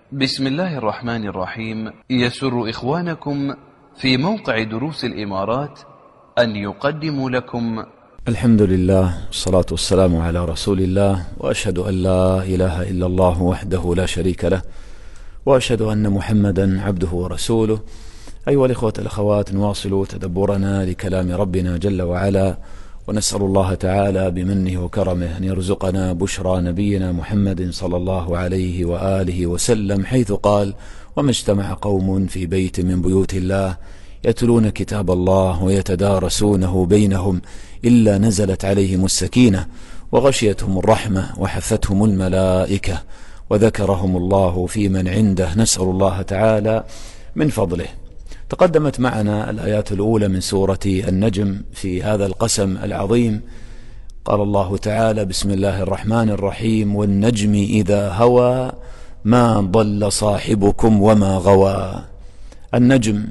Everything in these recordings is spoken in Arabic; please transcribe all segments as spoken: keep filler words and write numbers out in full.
بسم الله الرحمن الرحيم. يسر إخوانكم في موقع دروس الإمارات أن يقدموا لكم الحمد لله والصلاة والسلام على رسول الله، وأشهد أن لا إله إلا الله وحده لا شريك له، وأشهد أن محمدا عبده ورسوله. أيها الإخوة الأخوات، نواصل تدبرنا لكلام ربنا جل وعلا، ونسأل الله تعالى بمنه وكرمه أن يرزقنا بشرى نبينا محمد صلى الله عليه وآله وسلم، حيث قال: وما اجتمع قوم في بيت من بيوت الله يتلون كتاب الله ويتدارسونه بينهم إلا نزلت عليهم السكينة وغشيتهم الرحمة وحفتهم الملائكة وذكرهم الله في من عنده. نسأل الله تعالى من فضله. تقدمت معنا الآيات الأولى من سورة النجم في هذا القسم العظيم. قال الله تعالى: بسم الله الرحمن الرحيم: والنجم إذا هوى ما ضل صاحبكم وما غوى. النجم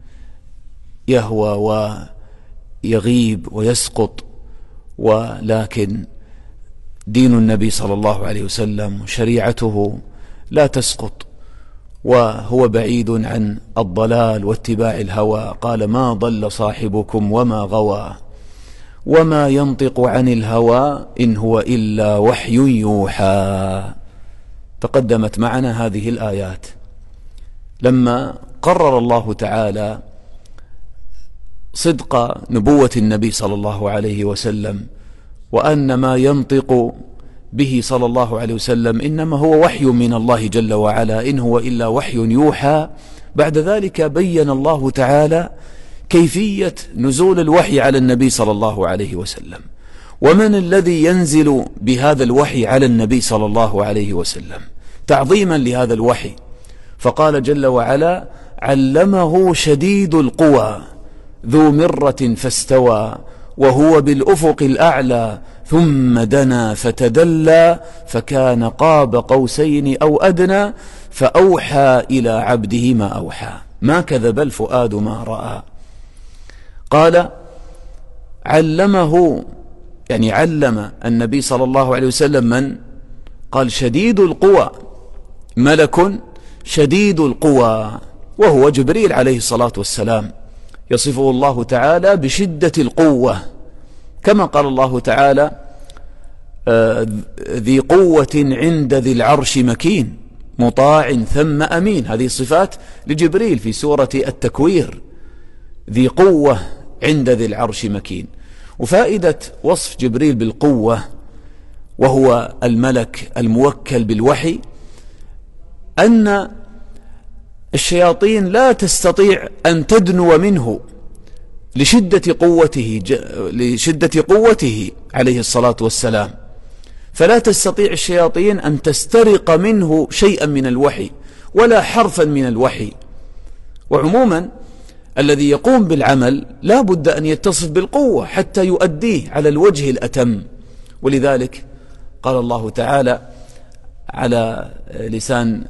يهوى ويغيب ويسقط، ولكن دين النبي صلى الله عليه وسلم شريعته لا تسقط، وهو بعيد عن الضلال واتباع الهوى. قال: ما ضل صاحبكم وما غوى وما ينطق عن الهوى إن هو إلا وحي يوحى. تقدمت معنا هذه الآيات لما قرر الله تعالى صدق نبوة النبي صلى الله عليه وسلم، وأن ما ينطق به صلى الله عليه وسلم إنما هو وحي من الله جل وعلا، إن هو إلا وحي يوحى. بعد ذلك بين الله تعالى كيفية نزول الوحي على النبي صلى الله عليه وسلم، ومن الذي ينزل بهذا الوحي على النبي صلى الله عليه وسلم تعظيما لهذا الوحي. فقال جل وعلا: علمه شديد القوى ذو مرة فاستوى وهو بالأفق الأعلى ثم دنا فتدلى فكان قاب قوسين أو أدنى فأوحى إلى عبده ما أوحى ما كذب الفؤاد ما رأى. قال: علمه، يعني علم النبي صلى الله عليه وسلم من؟ قال: شديد القوى، ملك شديد القوى، وهو جبريل عليه الصلاة والسلام. يصفه الله تعالى بشدة القوة، كما قال الله تعالى: ذي قوة عند ذي العرش مكين مطاع ثم أمين. هذه صفات لجبريل في سورة التكوير: ذي قوة عند ذي العرش مكين. وفائدة وصف جبريل بالقوة وهو الملك الموكل بالوحي أن الشياطين لا تستطيع أن تدنو منه لشدة قوته لشدة قوته عليه الصلاة والسلام، فلا تستطيع الشياطين أن تسترق منه شيئا من الوحي ولا حرفا من الوحي. وعموما الذي يقوم بالعمل لا بد أن يتصف بالقوة حتى يؤديه على الوجه الأتم. ولذلك قال الله تعالى على لسان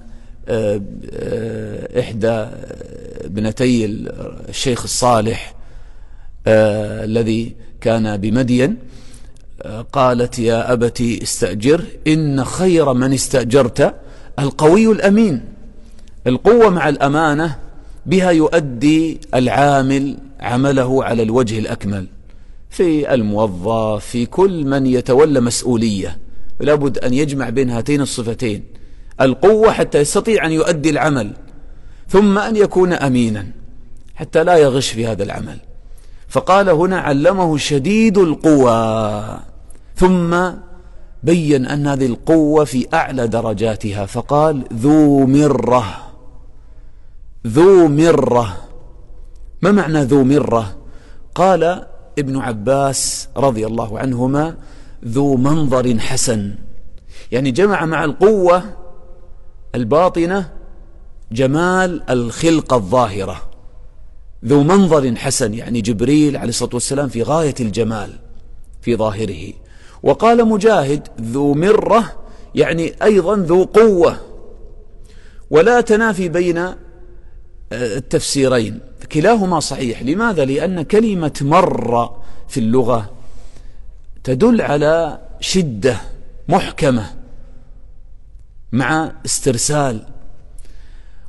إحدى ابنتي الشيخ الصالح الذي كان بمدين، قالت: يا أبتي استأجر إن خير من استأجرت القوي الأمين. القوة مع الأمانة بها يؤدي العامل عمله على الوجه الأكمل، في الموظف، في كل من يتولى مسؤولية لابد أن يجمع بين هاتين الصفتين: القوة حتى يستطيع أن يؤدي العمل، ثم أن يكون أمينا حتى لا يغش في هذا العمل. فقال هنا: علمه شديد القوى، ثم بين أن هذه القوة في أعلى درجاتها، فقال: ذو مرة. ذو مرة، ما معنى ذو مرة؟ قال ابن عباس رضي الله عنهما: ذو منظر حسن، يعني جمع مع القوة الباطنة جمال الخلقة الظاهرة. ذو منظر حسن، يعني جبريل عليه الصلاة والسلام في غاية الجمال في ظاهره. وقال مجاهد: ذو مرة، يعني أيضا ذو قوة. ولا تنافي بين التفسيرين، كلاهما صحيح. لماذا؟ لأن كلمة مر في اللغة تدل على شدة محكمة مع استرسال،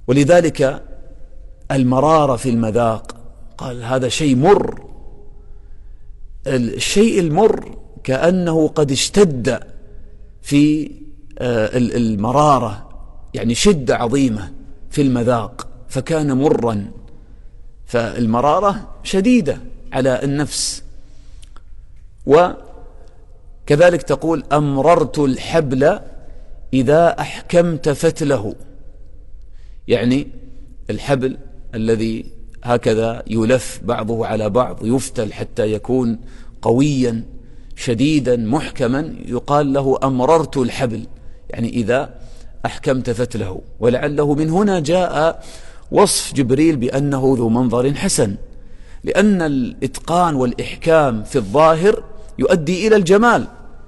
ولذلك المرارة في المذاق، قال هذا شيء مر. الشيء المر كأنه قد اشتد في المرارة، يعني شدة عظيمة في المذاق فكان مرا، فالمرارة شديدة على النفس. وكذلك تقول أمررت الحبل إذا أحكمت فتله، يعني الحبل الذي هكذا يلف بعضه على بعض يفتل حتى يكون قويا شديدا محكما، يقال له أمررت الحبل، يعني إذا أحكمت فتله. ولعله من هنا جاء وصف جبريل بأنه ذو منظر حسن، لأن الإتقان والإحكام في الظاهر يؤدي إلى الجمال،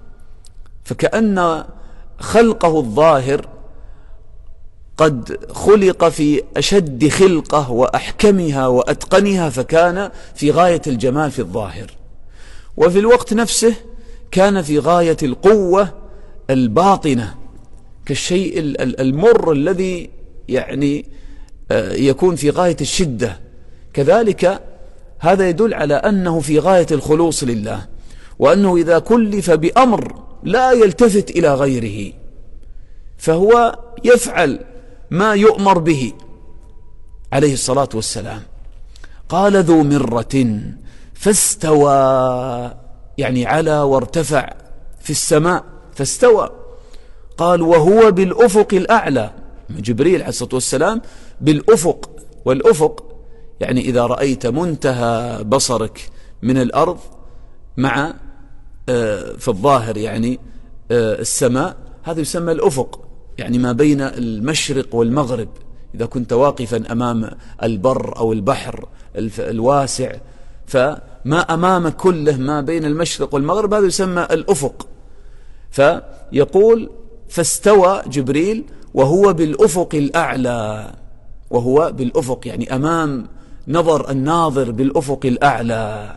فكأن خلقه الظاهر قد خلق في أشد خلقه وأحكمها وأتقنها، فكان في غاية الجمال في الظاهر، وفي الوقت نفسه كان في غاية القوة الباطنة، كالشيء المر الذي يعني يكون في غاية الشدة. كذلك هذا يدل على أنه في غاية الخلوص لله، وأنه إذا كلف بأمر لا يلتفت إلى غيره، فهو يفعل ما يؤمر به عليه الصلاة والسلام. قال ذو مرة فاستوى، يعني على وارتفع في السماء فاستوى. قال وهو بالأفق الأعلى، جبريل عليه الصلاة والسلام بالأفق، والأفق يعني إذا رأيت منتهى بصرك من الأرض مع في الظاهر يعني السماء، هذا يسمى الأفق، يعني ما بين المشرق والمغرب. إذا كنت واقفا أمام البر أو البحر الواسع، فما أمامك كله ما بين المشرق والمغرب، هذا يسمى الأفق. فيقول فاستوى جبريل وهو بالأفق الأعلى، وهو بالأفق يعني أمام نظر الناظر بالأفق الأعلى،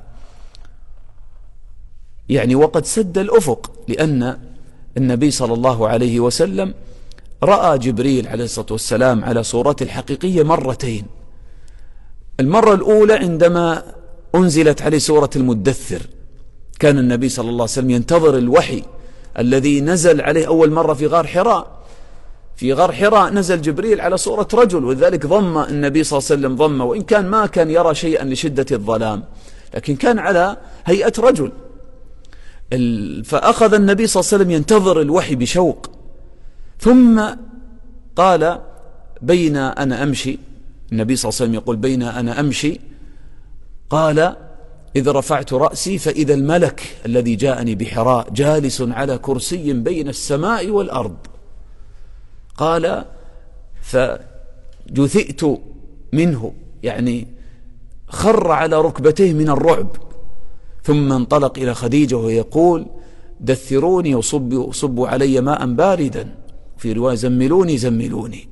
يعني وقد سد الأفق، لأن النبي صلى الله عليه وسلم رأى جبريل عليه الصلاة والسلام على صورته الحقيقية مرتين. المرة الأولى عندما أنزلت عليه سورة المدثر، كان النبي صلى الله عليه وسلم ينتظر الوحي الذي نزل عليه أول مرة في غار حراء. في غار حراء نزل جبريل على صورة رجل، وذلك ضم النبي صلى الله عليه وسلم ضمه، وإن كان ما كان يرى شيئا لشدة الظلام، لكن كان على هيئة رجل. فأخذ النبي صلى الله عليه وسلم ينتظر الوحي بشوق، ثم قال بين أنا أمشي، النبي صلى الله عليه وسلم يقول بين أنا أمشي، قال إذ رفعت رأسي فإذا الملك الذي جاءني بحراء جالس على كرسي بين السماء والأرض. قال فجثئت منه، يعني خر على ركبتيه من الرعب، ثم انطلق إلى خديجة ويقول دثروني وصبوا صبوا علي ماء باردا، في رواية زملوني زملوني.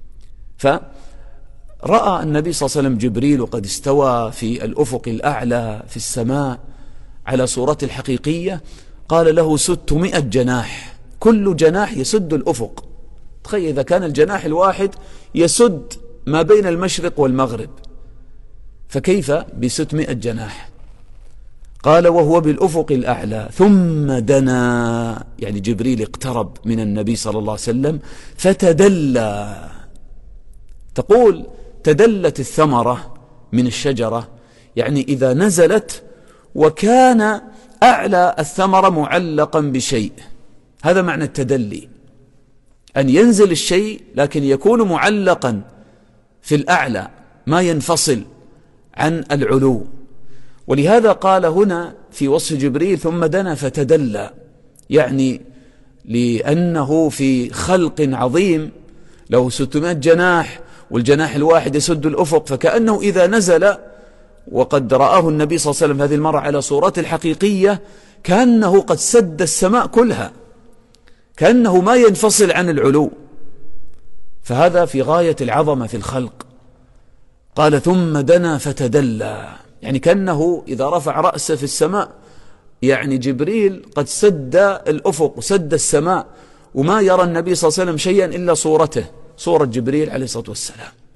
فرأى النبي صلى الله عليه وسلم جبريل قد استوى في الأفق الأعلى في السماء على صورته الحقيقية. قال له ستمائة جناح، كل جناح يسد الأفق. تخيل إذا كان الجناح الواحد يسد ما بين المشرق والمغرب، فكيف بستمائة جناح؟ قال وهو بالأفق الأعلى ثم دنا، يعني جبريل اقترب من النبي صلى الله عليه وسلم فتدلى. تقول تدلت الثمرة من الشجرة، يعني إذا نزلت وكان أعلى الثمرة معلقا بشيء، هذا معنى التدلي، أن ينزل الشيء لكن يكون معلقا في الأعلى ما ينفصل عن العلو. ولهذا قال هنا في وصف جبريل ثم دنا فتدلى، يعني لأنه في خلق عظيم له ستمائة جناح، والجناح الواحد يسد الأفق، فكأنه إذا نزل وقد رآه النبي صلى الله عليه وسلم هذه المرة على صورته الحقيقية كأنه قد سد السماء كلها، كأنه ما ينفصل عن العلو، فهذا في غاية العظمة في الخلق. قال ثم دنا فتدلى، يعني كأنه إذا رفع رأسه في السماء، يعني جبريل قد سد الأفق وسد السماء، وما يرى النبي صلى الله عليه وسلم شيئا إلا صورته، صورة جبريل عليه الصلاة والسلام.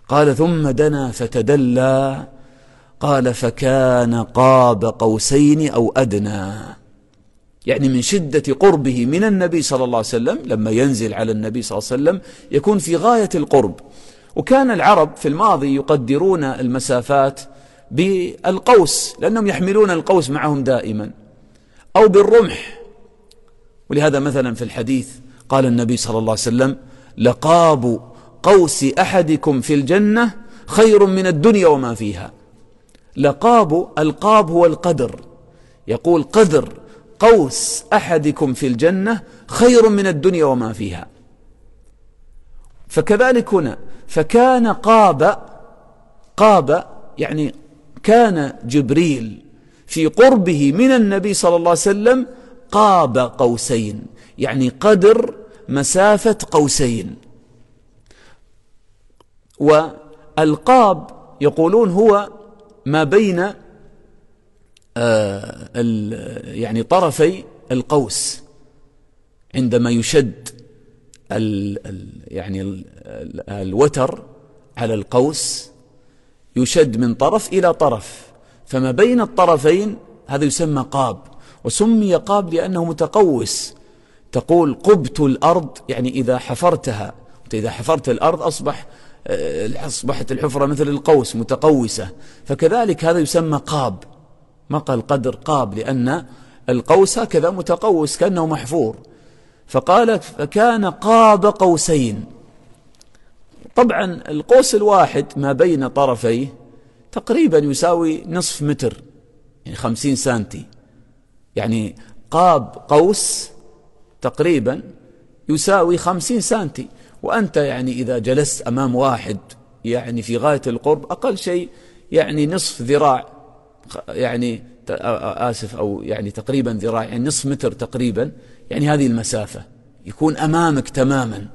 قال ثم دنا فتدلى، قال فكان قاب قوسين أو أدنى، يعني من شدة قربه من النبي صلى الله عليه وسلم لما ينزل على النبي صلى الله عليه وسلم يكون في غاية القرب. وكان العرب في الماضي يقدرون المسافات بالقوس لأنهم يحملون القوس معهم دائما، أو بالرمح. ولهذا مثلا في الحديث قال النبي صلى الله عليه وسلم لقاب قوس أحدكم في الجنة خير من الدنيا وما فيها. لقاب، القاب هو القدر، يقول قدر قوس أحدكم في الجنة خير من الدنيا وما فيها. فكذلك هنا فكان قاب، قاب يعني كان جبريل في قربه من النبي صلى الله عليه وسلم قاب قوسين، يعني قدر مسافة قوسين. والقاب يقولون هو ما بين آه يعني طرفي القوس، عندما يشد ال ال يعني ال ال الوتر على القوس يشد من طرف إلى طرف، فما بين الطرفين هذا يسمى قاب. وسمي قاب لأنه متقوس، تقول قبت الأرض، يعني إذا حفرتها، إذا حفرت الأرض أصبح أصبحت الحفرة مثل القوس متقوسة، فكذلك هذا يسمى قاب. ما قال قدر، قاب، لأن القوس هكذا متقوس كأنه محفور. فقال فكان قاب قوسين. طبعا القوس الواحد ما بين طرفيه تقريبا يساوي نصف متر، يعني خمسين سنتي، يعني قاب قوس تقريبا يساوي خمسين سنتي. وأنت يعني إذا جلست أمام واحد يعني في غاية القرب أقل شيء يعني نصف ذراع، يعني آسف أو يعني تقريبا ذراع، يعني نصف متر تقريبا، يعني هذه المسافة يكون أمامك تماما.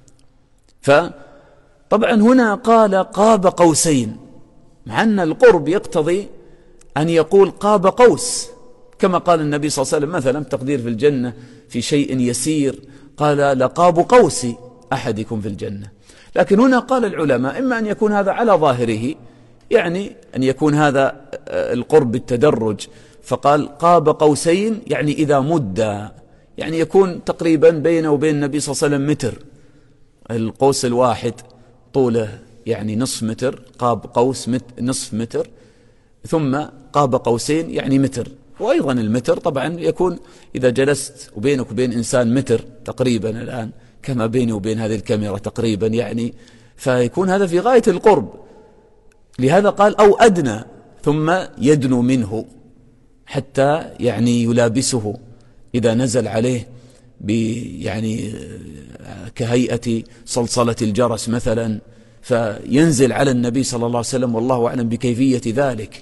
فطبعا هنا قال قاب قوسين، مع أن القرب يقتضي أن يقول قاب قوس، كما قال النبي صلى الله عليه وسلم مثلا تقدير في الجنة في شيء يسير، قال لقاب قوس أحدكم في الجنة. لكن هنا قال العلماء إما أن يكون هذا على ظاهره، يعني أن يكون هذا القرب بالتدرج، فقال قاب قوسين يعني إذا مد، يعني يكون تقريبا بينه وبين النبي صلى الله عليه وسلم متر، القوس الواحد طوله يعني نصف متر، قاب قوس مت نصف متر، ثم قاب قوسين يعني متر. وأيضا المتر طبعا يكون إذا جلست وبينك وبين إنسان متر تقريبا الآن كما بيني وبين هذه الكاميرا تقريبا، يعني فيكون هذا في غاية القرب. لهذا قال أو أدنى، ثم يدنو منه حتى يعني يلابسه إذا نزل عليه يعني كهيئة صلصلة الجرس مثلا، فينزل على النبي صلى الله عليه وسلم والله أعلم بكيفية ذلك،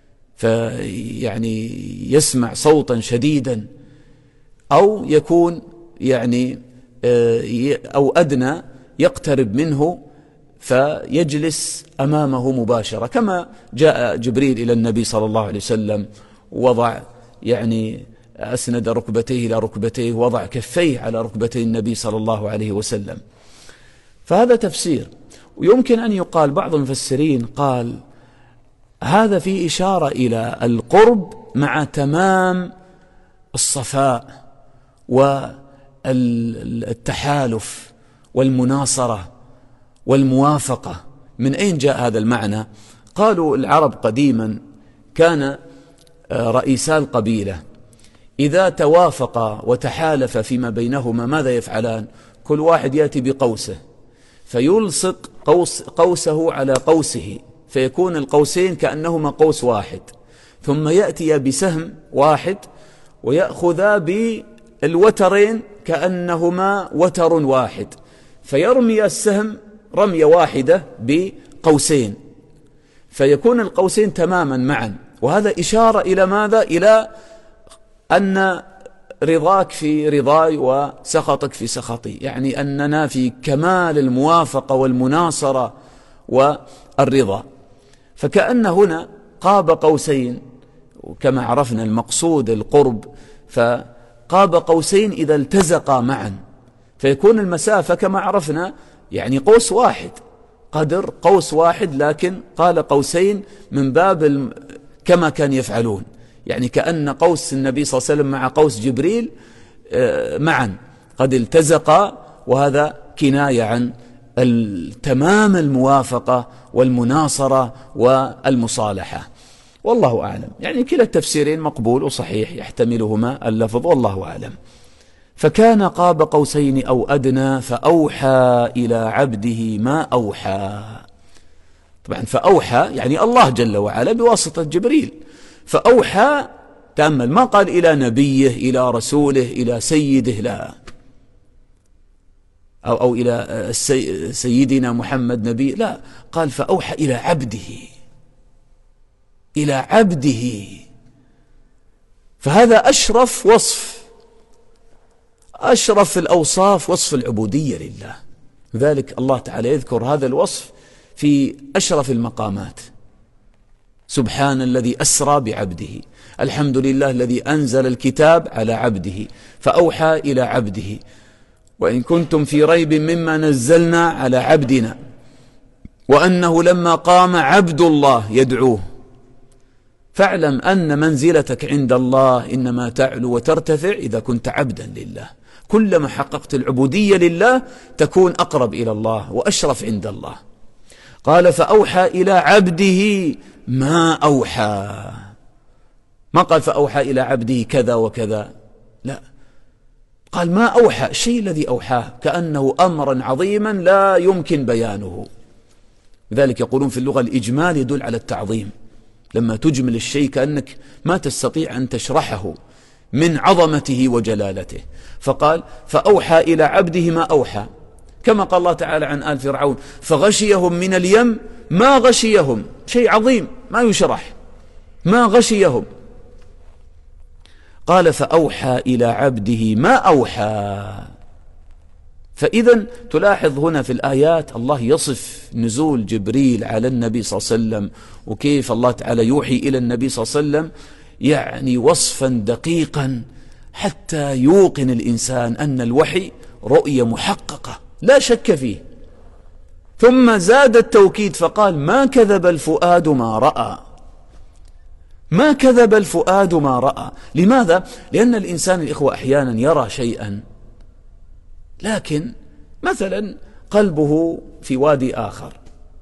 فيعني يسمع صوتا شديدا، أو يكون يعني أو أدنى يقترب منه فيجلس أمامه مباشرة، كما جاء جبريل إلى النبي صلى الله عليه وسلم وضع يعني أسند ركبتيه إلى ركبتيه، وضع كفيه على ركبتي النبي صلى الله عليه وسلم. فهذا تفسير. ويمكن أن يقال بعض المفسرين قال هذا في إشارة إلى القرب مع تمام الصفاء والتحالف والمناصرة والموافقة. من أين جاء هذا المعنى؟ قالوا العرب قديما كان رئيسا القبيلة إذا توافقا وتحالف فيما بينهما ماذا يفعلان؟ كل واحد يأتي بقوسه فيلصق قوس قوسه على قوسه، فيكون القوسين كأنهما قوس واحد، ثم يأتي بسهم واحد ويأخذا بالوترين كأنهما وتر واحد، فيرمي السهم رمية واحدة بقوسين، فيكون القوسين تماما معا. وهذا إشارة إلى ماذا؟ إلى أن رضاك في رضاي وسخطك في سخطي، يعني أننا في كمال الموافقة والمناصرة والرضا. فكأن هنا قاب قوسين، وكما عرفنا المقصود القرب، فقاب قوسين إذا التزقا معا، فيكون المسافة كما عرفنا يعني قوس واحد قدر قوس واحد، لكن قال قوسين من باب الم... كما كان يفعلون، يعني كأن قوس النبي صلى الله عليه وسلم مع قوس جبريل معا قد التزقا، وهذا كناية عن تمام الموافقة والمناصرة والمصالحة. والله أعلم، يعني كلا التفسيرين مقبول وصحيح يحتملهما اللفظ، والله أعلم. فكان قاب قوسين أو أدنى فأوحى إلى عبده ما أوحى. طبعا فأوحى يعني الله جل وعلا بواسطة جبريل، فأوحى تأمل ما قال إلى نبيه إلى رسوله إلى سيده، لا، أو, أو إلى سيدنا محمد نبي، لا، قال فأوحى إلى عبده، إلى عبده. فهذا أشرف وصف، أشرف الأوصاف وصف العبودية لله. لذلك الله تعالى يذكر هذا الوصف في أشرف المقامات: سبحان الذي أسرى بعبده، الحمد لله الذي أنزل الكتاب على عبده، فأوحى إلى عبده، وإن كنتم في ريب مما نزلنا على عبدنا، وأنه لما قام عبد الله يدعوه فاعلم أن منزلتك عند الله إنما تعلو وترتفع إذا كنت عبدا لله. كلما حققت العبودية لله تكون أقرب إلى الله وأشرف عند الله. قال فأوحى إلى عبده ما أوحى، ما قال فأوحى إلى عبده كذا وكذا، لا، قال ما أوحى، الشيء الذي أوحاه كأنه أمرا عظيما لا يمكن بيانه. لذلك يقولون في اللغة الإجمال يدل على التعظيم، لما تجمل الشيء كأنك ما تستطيع أن تشرحه من عظمته وجلالته. فقال فأوحى إلى عبده ما أوحى، كما قال الله تعالى عن آل فرعون فغشيهم من اليم ما غشيهم، شيء عظيم ما يشرح، ما غشيهم. قال فأوحى إلى عبده ما أوحى. فإذا تلاحظ هنا في الآيات الله يصف نزول جبريل على النبي صلى الله عليه وسلم، وكيف الله تعالى يوحي إلى النبي صلى الله عليه وسلم، يعني وصفا دقيقا حتى يوقن الإنسان أن الوحي رؤية محققة لا شك فيه. ثم زاد التوكيد فقال ما كذب الفؤاد ما رأى، ما كذب الفؤاد ما رأى. لماذا؟ لأن الإنسان الإخوة أحيانا يرى شيئا، لكن مثلا قلبه في وادي آخر،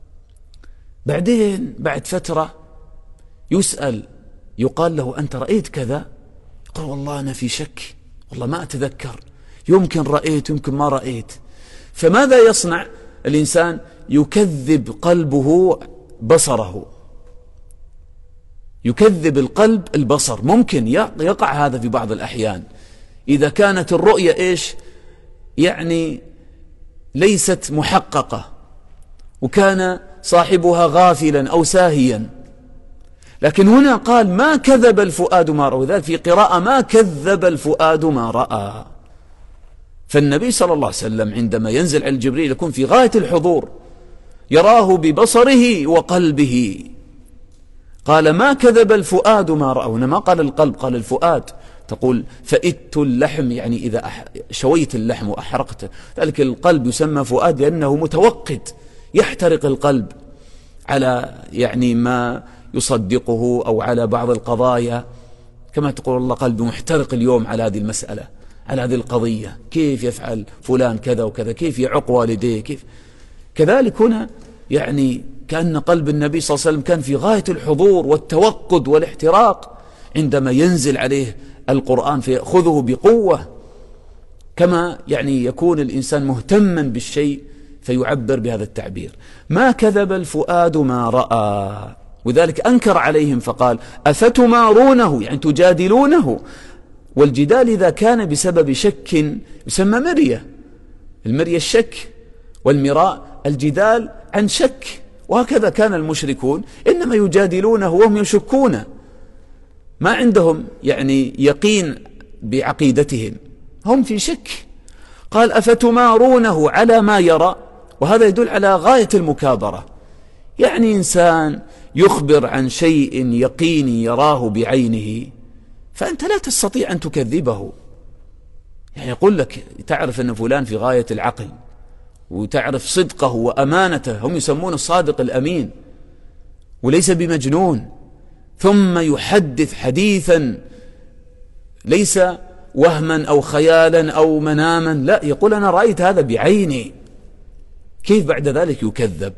بعدين بعد فترة يسأل يقال له أنت رأيت كذا؟ يقول والله أنا في شك، والله ما أتذكر، يمكن رأيت يمكن ما رأيت. فماذا يصنع الإنسان؟ يكذب قلبه بصره، يكذب القلب البصر. ممكن يقع هذا في بعض الأحيان إذا كانت الرؤية إيش يعني ليست محققة وكان صاحبها غافلا أو ساهيا. لكن هنا قال ما كذب الفؤاد ما رأى، وذلك في قراءة ما كذب الفؤاد ما رأى. فالنبي صلى الله عليه وسلم عندما ينزل على جبريل يكون في غاية الحضور، يراه ببصره وقلبه. قال ما كذب الفؤاد ما رأى، هنا ما قال القلب، قال الفؤاد. تقول فئدت اللحم، يعني إذا أح... شويت اللحم وأحرقته، ذلك القلب يسمى فؤاد لأنه متوقد، يحترق القلب على يعني ما يصدقه أو على بعض القضايا، كما تقول الله قلبي محترق اليوم على هذه المسألة، على هذه القضية، كيف يفعل فلان كذا وكذا، كيف يعق والديه، كيف. كذلك هنا يعني كأن قلب النبي صلى الله عليه وسلم كان في غاية الحضور والتوقد والاحتراق عندما ينزل عليه القرآن فيأخذه بقوة، كما يعني يكون الإنسان مهتما بالشيء فيعبر بهذا التعبير. ما كذب الفؤاد ما رأى، وذلك أنكر عليهم فقال أفتمارونه، يعني تجادلونه. والجدال إذا كان بسبب شك يسمى مرية، المرية الشك، والمراء الجدال عن شك. وهكذا كان المشركون إنما يجادلونه وهم يشكون، ما عندهم يعني يقين بعقيدتهم، هم في شك. قال أفتمارونه على ما يرى، وهذا يدل على غاية المكابرة. يعني إنسان يخبر عن شيء يقيني يراه بعينه، فأنت لا تستطيع أن تكذبه. يعني يقول لك تعرف أن فلان في غاية العقل وتعرف صدقه وأمانته، هم يسمونه الصادق الأمين، وليس بمجنون، ثم يحدث حديثا ليس وهما أو خيالا أو مناما، لا، يقول أنا رأيت هذا بعيني، كيف بعد ذلك يكذب؟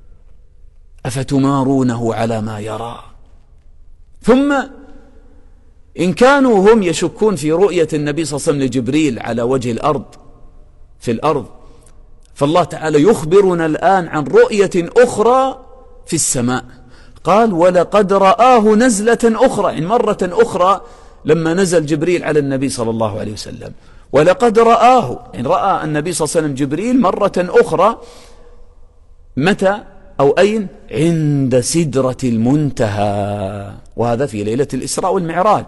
أفتمارونه على ما يرى؟ ثم إن كانوا هم يشكون في رؤية النبي صلى الله عليه وسلم لجبريل على وجه الأرض في الأرض، فالله تعالى يخبرنا الآن عن رؤية أخرى في السماء. قال ولقد رآه نزلة أخرى، يعني مرة أخرى لما نزل جبريل على النبي صلى الله عليه وسلم، ولقد رآه، يعني رأى النبي صلى الله عليه وسلم جبريل مرة أخرى، متى أو أين؟ عند سدرة المنتهى، وهذا في ليلة الإسراء والمعراج.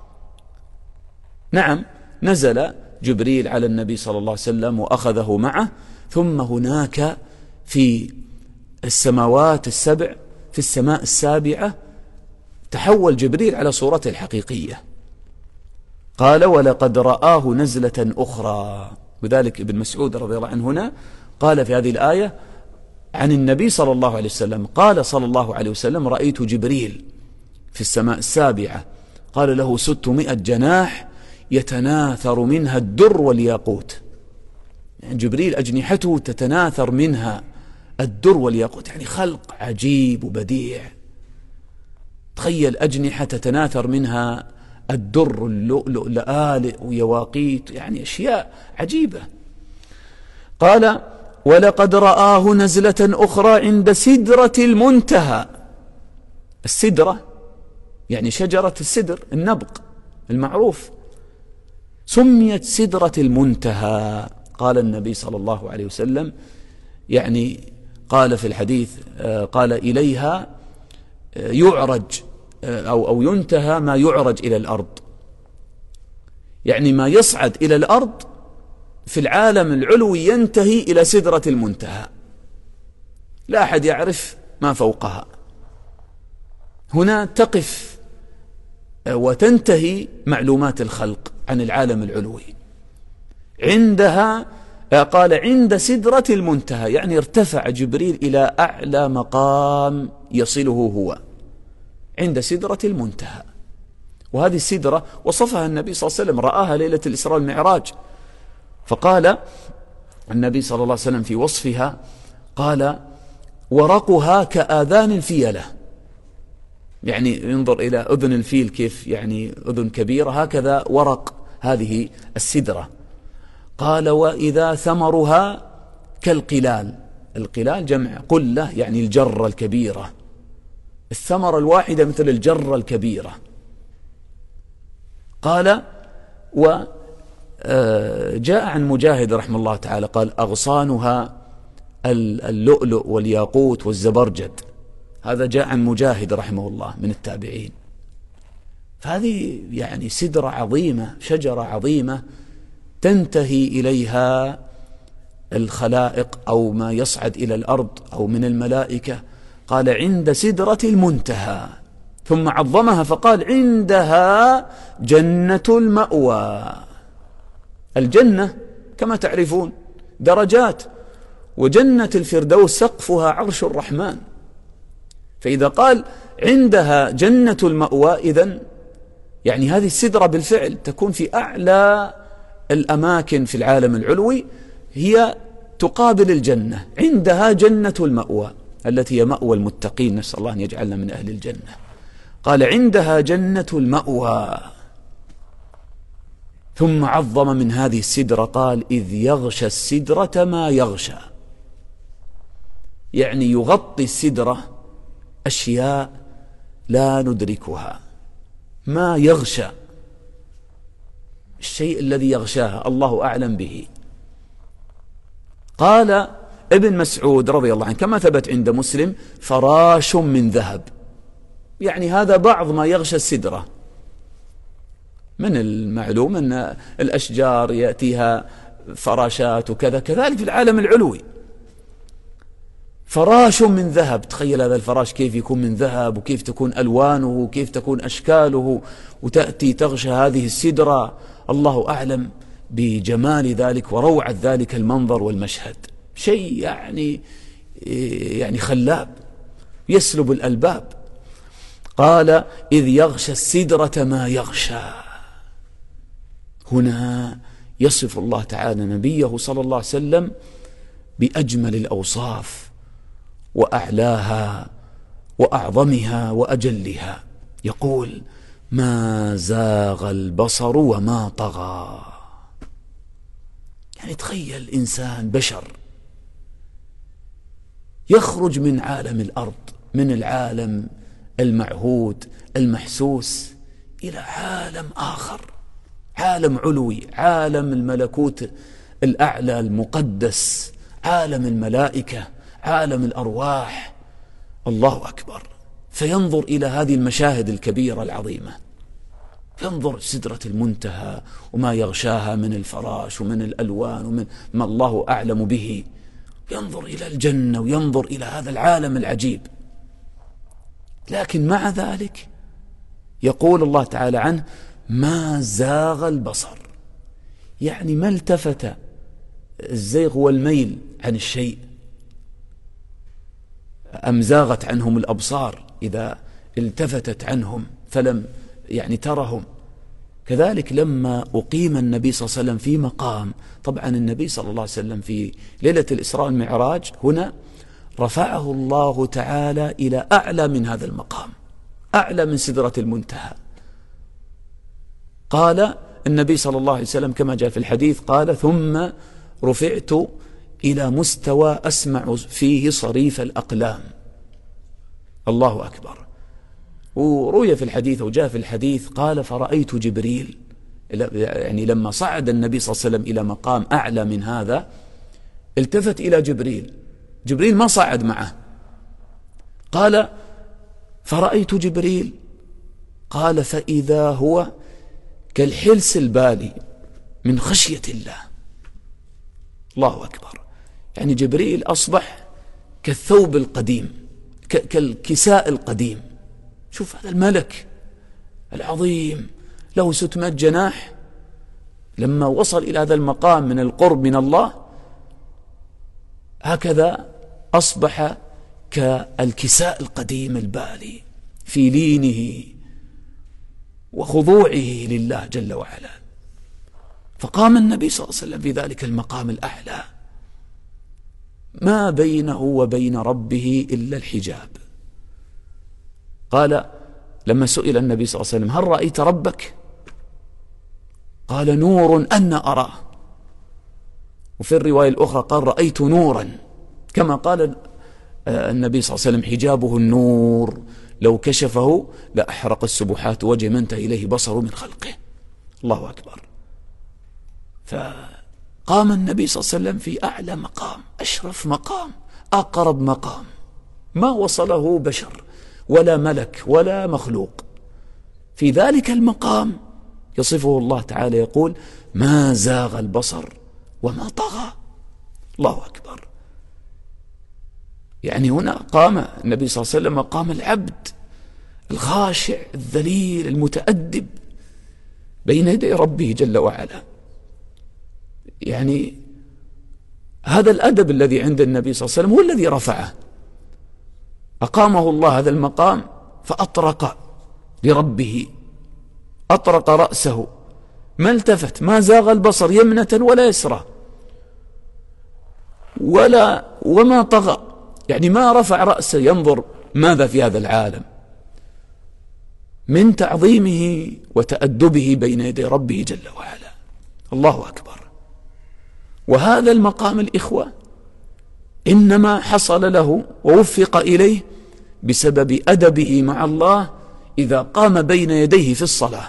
نعم، نزل جبريل على النبي صلى الله عليه وسلم وأخذه معه، ثم هناك في السماوات السبع في السماء السابعة تحول جبريل على صورته الحقيقية. قال ولقد رآه نزلة أخرى، وذلك ابن مسعود رضي الله عنه هنا قال في هذه الآية عن النبي صلى الله عليه وسلم، قال صلى الله عليه وسلم رأيت جبريل في السماء السابعة، قال له ستمائة جناح يتناثر منها الدر والياقوت، يعني جبريل أجنحته تتناثر منها الدر والياقوت، يعني خلق عجيب وبديع. تخيل أجنحة تتناثر منها الدر، اللؤلؤ، لآلئ ويواقيت، يعني أشياء عجيبة. قال ولقد رآه نزلة أخرى عند سدرة المنتهى. السدرة يعني شجرة السدر، النبق المعروف، سميت سدرة المنتهى. قال النبي صلى الله عليه وسلم، يعني قال في الحديث، قال إليها يعرج أو, أو ينتهى ما يعرج إلى الأرض، يعني ما يصعد إلى الأرض في العالم العلوي ينتهي إلى سدرة المنتهى، لا أحد يعرف ما فوقها. هنا تقف وتنتهي معلومات الخلق عن العالم العلوي. عندها قال عند سدرة المنتهى، يعني ارتفع جبريل إلى أعلى مقام يصله هو عند سدرة المنتهى. وهذه السدرة وصفها النبي صلى الله عليه وسلم، رآها ليلة الإسراء والمعراج، فقال النبي صلى الله عليه وسلم في وصفها، قال ورقها كآذان الفيلة، يعني ينظر إلى أذن الفيل كيف يعني أذن كبيرة، هكذا ورق هذه السدرة. قال وإذا ثمرها كالقلال، القلال جمع قلة يعني الجرة الكبيرة، الثمرة الواحدة مثل الجرة الكبيرة. قال وجاء عن مجاهد رحمه الله تعالى قال أغصانها اللؤلؤ والياقوت والزبرجد، هذا جاء عن مجاهد رحمه الله من التابعين. فهذه يعني سدرة عظيمة، شجرة عظيمة تنتهي إليها الخلائق أو ما يصعد إلى الأرض أو من الملائكة. قال عند سدرة المنتهى، ثم عظمها فقال عندها جنة المأوى. الجنة كما تعرفون درجات، وجنة الفردوس سقفها عرش الرحمن، فإذا قال عندها جنة المأوى إذن يعني هذه السدرة بالفعل تكون في أعلى الأماكن في العالم العلوي، هي تقابل الجنة، عندها جنة المأوى التي هي مأوى المتقين، نسأل الله أن يجعلنا من أهل الجنة. قال عندها جنة المأوى، ثم عظم من هذه السدرة قال إذ يغشى السدرة ما يغشى، يعني يغطي السدرة أشياء لا ندركها، ما يغشى، الشيء الذي يغشاها الله أعلم به. قال ابن مسعود رضي الله عنه كما ثبت عند مسلم فراش من ذهب، يعني هذا بعض ما يغشى السدرة. من المعلوم أن الأشجار يأتيها فراشات وكذا، كذلك في العالم العلوي فراش من ذهب. تخيل هذا الفراش كيف يكون من ذهب، وكيف تكون ألوانه، وكيف تكون أشكاله، وتأتي تغشى هذه السدرة، الله أعلم بجمال ذلك وروعة ذلك المنظر والمشهد. شيء يعني يعني خلاب يسلب الألباب. قال إذ يغشى السدرة ما يغشى. هنا يصف الله تعالى نبيه صلى الله عليه وسلم بأجمل الأوصاف وأعلاها وأعظمها وأجلها. يقول ما زاغ البصر وما طغى. يعني تخيل إنسان بشر يخرج من عالم الأرض، من العالم المعهود المحسوس، إلى عالم آخر، عالم علوي، عالم الملكوت الأعلى المقدس، عالم الملائكة، عالم الأرواح. الله أكبر. فينظر إلى هذه المشاهد الكبيرة العظيمة، ينظر سدرة المنتهى وما يغشاها من الفراش ومن الألوان ومن ما الله أعلم به، ينظر إلى الجنة وينظر إلى هذا العالم العجيب. لكن مع ذلك يقول الله تعالى عنه ما زاغ البصر، يعني ما التفت. الزيغ والميل عن الشيء، أم زاغت عنهم الأبصار إذا التفتت عنهم فلم يعني ترهم. كذلك لما أقيم النبي صلى الله عليه وسلم في مقام، طبعا النبي صلى الله عليه وسلم في ليلة الإسراء والمعراج هنا رفعه الله تعالى إلى أعلى من هذا المقام، أعلى من سدرة المنتهى. قال النبي صلى الله عليه وسلم كما جاء في الحديث قال ثم رفعت إلى مستوى أسمع فيه صريف الأقلام. الله أكبر. وروي في الحديث وجاء في الحديث قال فرأيت جبريل، يعني لما صعد النبي صلى الله عليه وسلم إلى مقام أعلى من هذا التفت إلى جبريل، جبريل ما صعد معه. قال فرأيت جبريل، قال فإذا هو كالحلس البالي من خشية الله. الله أكبر. يعني جبريل أصبح كالثوب القديم، كالكساء القديم. شوف هذا الملك العظيم له ستمائة جناح، لما وصل إلى هذا المقام من القرب من الله هكذا أصبح كالكساء القديم البالي في لينه وخضوعه لله جل وعلا. فقام النبي صلى الله عليه وسلم في ذلك المقام الأعلى، ما بينه وبين ربه إلا الحجاب. قال لما سئل النبي صلى الله عليه وسلم هل رأيت ربك؟ قال نور أن أراه. وفي الرواية الأخرى قال رأيت نورا، كما قال النبي صلى الله عليه وسلم حجابه النور لو كشفه لأحرق السبحات وجه من انتهى إليه بصره من خلقه. الله أكبر. فقام النبي صلى الله عليه وسلم في أعلى مقام، أشرف مقام، أقرب مقام ما وصله بشر ولا ملك ولا مخلوق. في ذلك المقام يصفه الله تعالى يقول ما زاغ البصر وما طغى. الله أكبر. يعني هنا قام النبي صلى الله عليه وسلم مقام العبد الخاشع الذليل المتأدب بين يدي ربه جل وعلا. يعني هذا الأدب الذي عند النبي صلى الله عليه وسلم هو الذي رفعه، أقامه الله هذا المقام فأطرق لربه، أطرق رأسه ما التفت، ما زاغ البصر يمنة ولا يسرى ولا وما طغى، يعني ما رفع رأسه ينظر ماذا في هذا العالم من تعظيمه وتأدبه بين يدي ربه جل وعلا. الله أكبر. وهذا المقام الإخوة إنما حصل له ووفق إليه بسبب أدبه مع الله إذا قام بين يديه في الصلاة.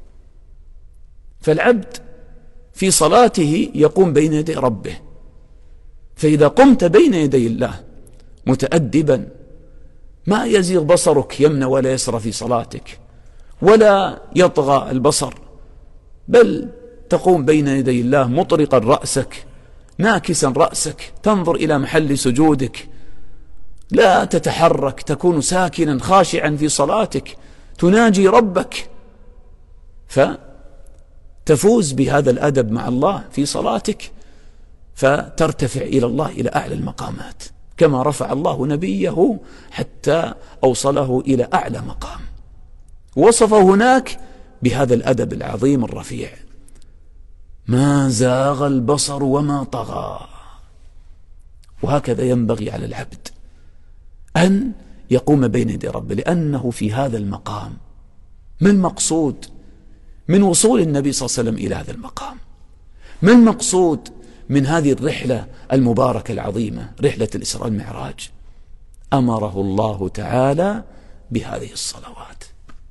فالعبد في صلاته يقوم بين يدي ربه، فإذا قمت بين يدي الله متأدبا ما يزيغ بصرك يمنى ولا يسرى في صلاتك، ولا يطغى البصر، بل تقوم بين يدي الله مطرقا رأسك ناكسا رأسك، تنظر إلى محل سجودك، لا تتحرك، تكون ساكنا خاشعا في صلاتك، تناجي ربك، فتفوز بهذا الأدب مع الله في صلاتك. فترتفع إلى الله إلى أعلى المقامات، كما رفع الله نبيه حتى أوصله إلى أعلى مقام، وصفه هناك بهذا الأدب العظيم الرفيع: ما زاغ البصر وما طغى. وهكذا ينبغي على العبد أن يقوم بين يدي ربه، لأنه في هذا المقام. ما المقصود من وصول النبي صلى الله عليه وسلم إلى هذا المقام؟ ما المقصود من هذه الرحلة المباركة العظيمة، رحلة الإسراء والمعراج؟ أمره الله تعالى بهذه الصلوات،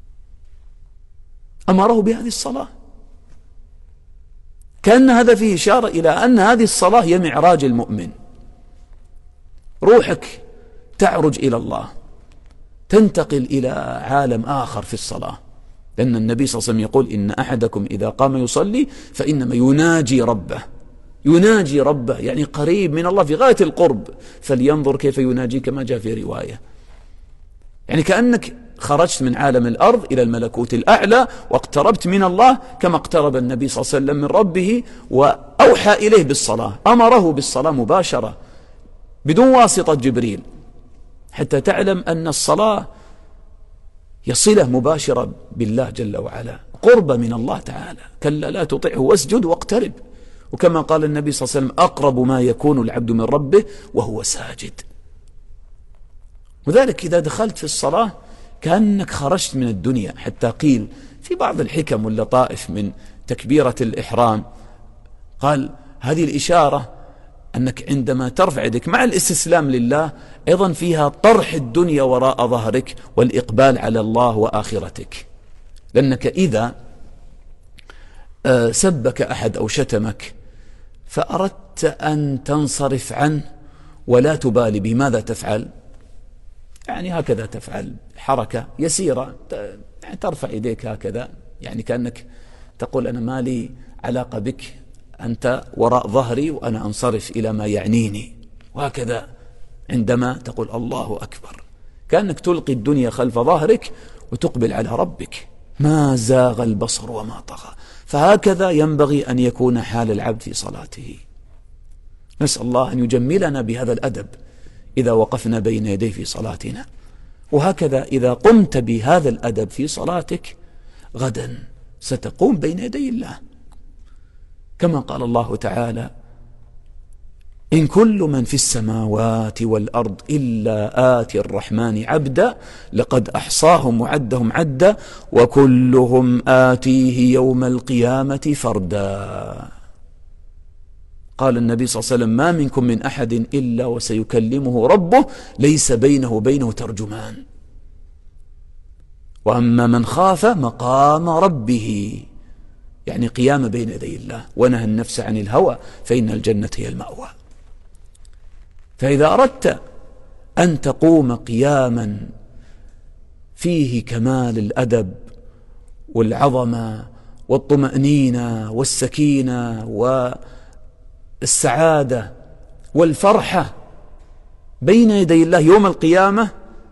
أمره بهذه الصلاة، كأن هذا فيه إشارة إلى أن هذه الصلاة هي معراج المؤمن. روحك تعرج إلى الله، تنتقل إلى عالم آخر في الصلاة، لأن النبي صلى الله عليه وسلم يقول: إن أحدكم إذا قام يصلي فإنما يناجي ربه. يناجي ربه يعني قريب من الله في غاية القرب، فلينظر كيف يناجي، كما جاء في رواية. يعني كأنك خرجت من عالم الأرض إلى الملكوت الأعلى واقتربت من الله، كما اقترب النبي صلى الله عليه وسلم من ربه وأوحى إليه بالصلاة، أمره بالصلاة مباشرة بدون واسطة جبريل، حتى تعلم أن الصلاة هي صلة مباشرة بالله جل وعلا، قرب من الله تعالى. كلا لا تطعه واسجد واقترب. وكما قال النبي صلى الله عليه وسلم: أقرب ما يكون العبد من ربه وهو ساجد. وذلك إذا دخلت في الصلاة كأنك خرجت من الدنيا. حتى قيل في بعض الحكم واللطائف من تكبيرة الإحرام، قال هذه الإشارة أنك عندما ترفع يدك مع الاستسلام لله أيضا فيها طرح الدنيا وراء ظهرك والإقبال على الله وآخرتك. لأنك إذا سبك أحد أو شتمك فأردت أن تنصرف عنه ولا تبالي به، ماذا تفعل؟ يعني هكذا تفعل حركة يسيرة، يعني ترفع يديك هكذا، يعني كأنك تقول أنا ما لي علاقة بك، أنت وراء ظهري وأنا أنصرف إلى ما يعنيني. وهكذا عندما تقول الله أكبر كأنك تلقي الدنيا خلف ظهرك وتقبل على ربك. ما زاغ البصر وما طغى. فهكذا ينبغي أن يكون حال العبد في صلاته. نسأل الله أن يجملنا بهذا الأدب إذا وقفنا بين يديه في صلاتنا. وهكذا إذا قمت بهذا الأدب في صلاتك غدا ستقوم بين يدي الله، كما قال الله تعالى: إن كل من في السماوات والأرض إلا آتي الرحمن عبدا لقد أحصاهم وعدهم عدا وكلهم آتيه يوم القيامة فردا. قال النبي صلى الله عليه وسلم: ما منكم من أحد إلا وسيكلمه ربه ليس بينه وبينه ترجمان. وأما من خاف مقام ربه، يعني قيام بين يدي الله، ونهى النفس عن الهوى فإن الجنة هي المأوى. فإذا أردت أن تقوم قياما فيه كمال الأدب والعظمة والطمأنينة والسكينة والسعادة والفرحة بين يدي الله يوم القيامة،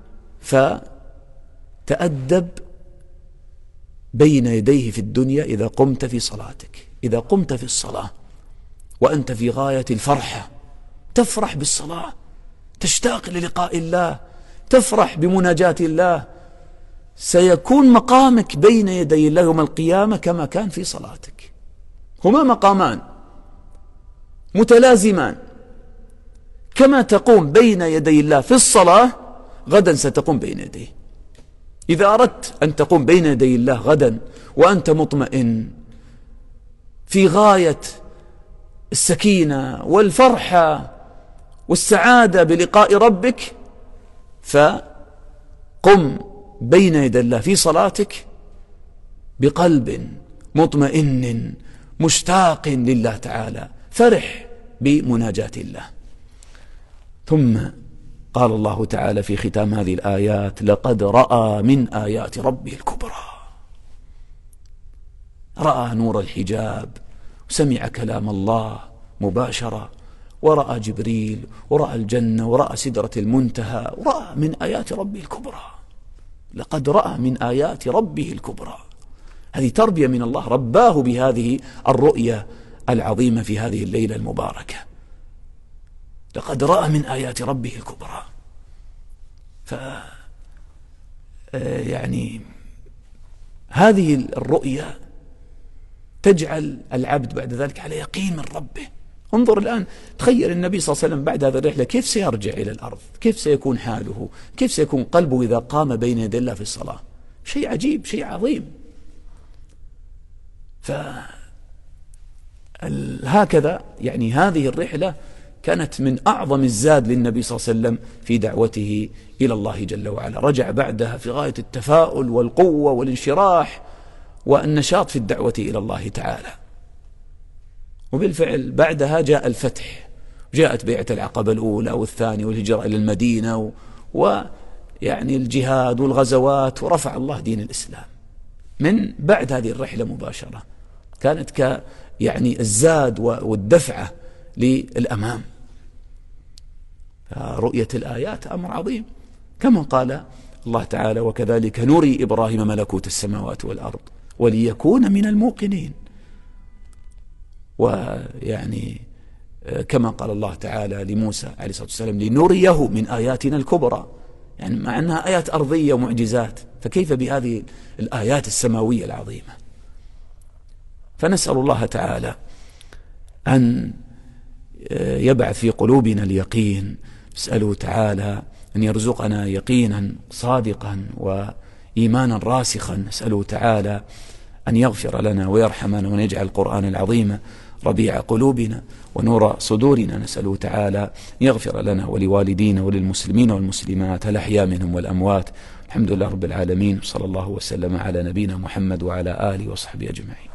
فتأدب بين يديه في الدنيا إذا قمت في صلاتك. إذا قمت في الصلاة وأنت في غاية الفرحة، تفرح بالصلاة، تشتاق للقاء الله، تفرح بمناجاة الله، سيكون مقامك بين يدي الله يوم القيامة كما كان في صلاتك. هما مقامان متلازمان، كما تقوم بين يدي الله في الصلاة غدا ستقوم بين يديه. إذا أردت أن تقوم بين يدي الله غدا وأنت مطمئن في غاية السكينة والفرحة والسعادة بلقاء ربك، فقم بين يدي الله في صلاتك بقلب مطمئن مشتاق لله تعالى، فرح بمناجاة الله. ثم قال الله تعالى في ختام هذه الآيات: لقد رأى من آيات ربه الكبرى. رأى نور الحجاب، سمع كلام الله مباشرة، ورأى جبريل، ورأى الجنة، ورأى سدرة المنتهى، ورأى من آيات ربه الكبرى. لقد رأى من آيات ربه الكبرى. هذه تربية من الله، رباه بهذه الرؤية العظيمة في هذه الليلة المباركة. لقد رأى من آيات ربه الكبرى. ف يعني هذه الرؤية تجعل العبد بعد ذلك على يقين من ربه. انظر الآن، تخيل النبي صلى الله عليه وسلم بعد هذه الرحلة كيف سيرجع إلى الأرض، كيف سيكون حاله، كيف سيكون قلبه إذا قام بين يدي الله في الصلاة. شيء عجيب، شيء عظيم. فهكذا يعني هذه الرحلة كانت من أعظم الزاد للنبي صلى الله عليه وسلم في دعوته إلى الله جل وعلا. رجع بعدها في غاية التفاؤل والقوة والانشراح والنشاط في الدعوة إلى الله تعالى. وبالفعل بعدها جاء الفتح، جاءت بيعة العقبة الأولى والثانية والهجرة إلى المدينة ويعني الجهاد والغزوات، ورفع الله دين الإسلام. من بعد هذه الرحلة مباشرة كانت ك يعني الزاد والدفعة للأمام. رؤية الآيات أمر عظيم، كما قال الله تعالى: وكذلك نري إبراهيم ملكوت السماوات والأرض وليكون من الموقنين. ويعني كما قال الله تعالى لموسى عليه الصلاة والسلام: لنريه من آياتنا الكبرى، يعني مع أنها آيات أرضية ومعجزات، فكيف بهذه الآيات السماوية العظيمة؟ فنسأل الله تعالى أن يبعث في قلوبنا اليقين، نسأله تعالى أن يرزقنا يقينا صادقا وإيمانا راسخا، نسأله تعالى أن يغفر لنا ويرحمنا وأن يجعل القرآن العظيم ربيع قلوبنا ونور صدورنا. نسأله تعالى أن يغفر لنا ولوالدينا وللمسلمين والمسلمات الأحياء منهم والأموات. الحمد لله رب العالمين، صلى الله وسلم على نبينا محمد وعلى آله وصحبه أجمعين.